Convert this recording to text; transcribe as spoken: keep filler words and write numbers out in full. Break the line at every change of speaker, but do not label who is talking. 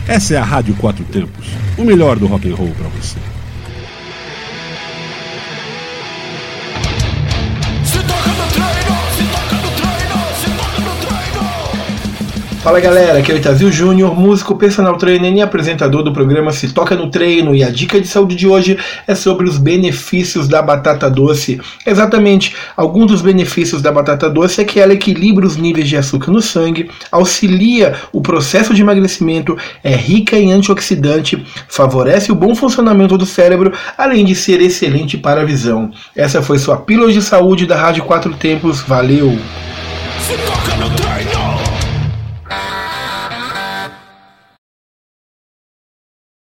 Essa é a Rádio Quatro Tempos, o melhor do rock and roll para você.
Fala galera, aqui é o Itazil Júnior, músico, personal trainer e apresentador do programa Se Toca no Treino, e a dica de saúde de hoje é sobre os benefícios da batata doce. Exatamente, alguns dos benefícios da batata doce é que ela equilibra os níveis de açúcar no sangue, auxilia o processo de emagrecimento, é rica em antioxidante, favorece o bom funcionamento do cérebro, além de ser excelente para a visão. Essa foi sua pílula de saúde da Rádio Quatro Tempos, valeu! Se toca no treino!